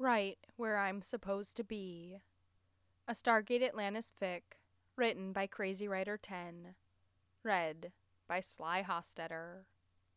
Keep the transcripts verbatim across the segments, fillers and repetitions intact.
Right Where I'm Supposed to Be. A Stargate Atlantis fic, written by Crazy Writer ten, read by Sly Hostetter.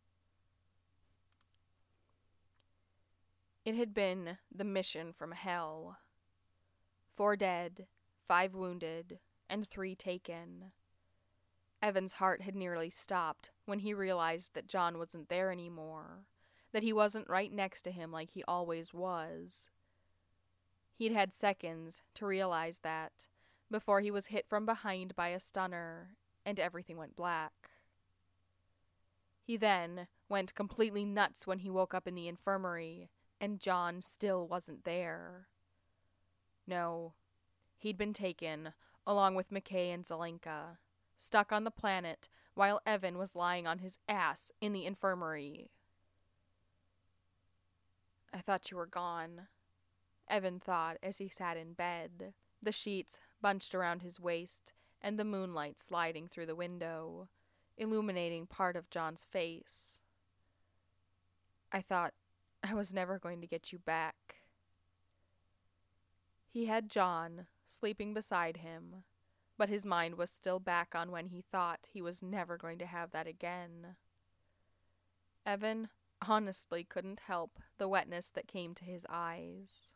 It had been the mission from hell. Four dead, five wounded, and three taken. Evan's heart had nearly stopped when he realized that John wasn't there anymore, that he wasn't right next to him like he always was. He'd had seconds to realize that before he was hit from behind by a stunner and everything went black. He then went completely nuts when he woke up in the infirmary and John still wasn't there. No, he'd been taken, along with McKay and Zelenka, stuck on the planet while Evan was lying on his ass in the infirmary. "I thought you were gone," Evan thought as he sat in bed, the sheets bunched around his waist and the moonlight sliding through the window, illuminating part of John's face. "I thought I was never going to get you back." He had John sleeping beside him, but his mind was still back on when he thought he was never going to have that again. Evan honestly couldn't help the wetness that came to his eyes.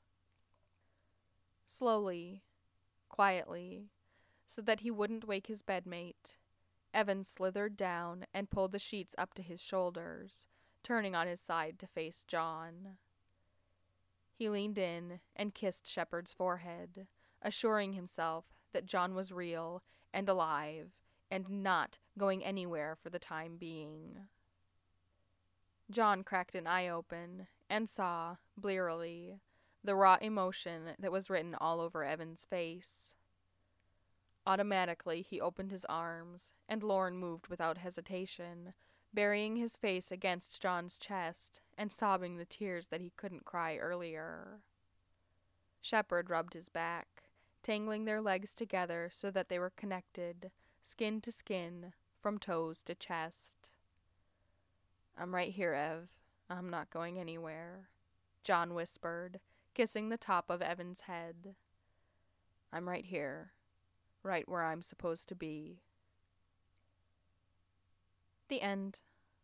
Slowly, quietly, so that he wouldn't wake his bedmate, Evan slithered down and pulled the sheets up to his shoulders, turning on his side to face John. He leaned in and kissed Shepard's forehead, assuring himself that John was real and alive and not going anywhere for the time being. John cracked an eye open and saw, blearily, the raw emotion that was written all over Evan's face. Automatically, he opened his arms, and Lorne moved without hesitation, burying his face against John's chest and sobbing the tears that he couldn't cry earlier. Shepard rubbed his back, tangling their legs together so that they were connected, skin to skin, from toes to chest. "I'm right here, Ev. I'm not going anywhere," John whispered, kissing the top of Evan's head. "I'm right here, right where I'm supposed to be." The end.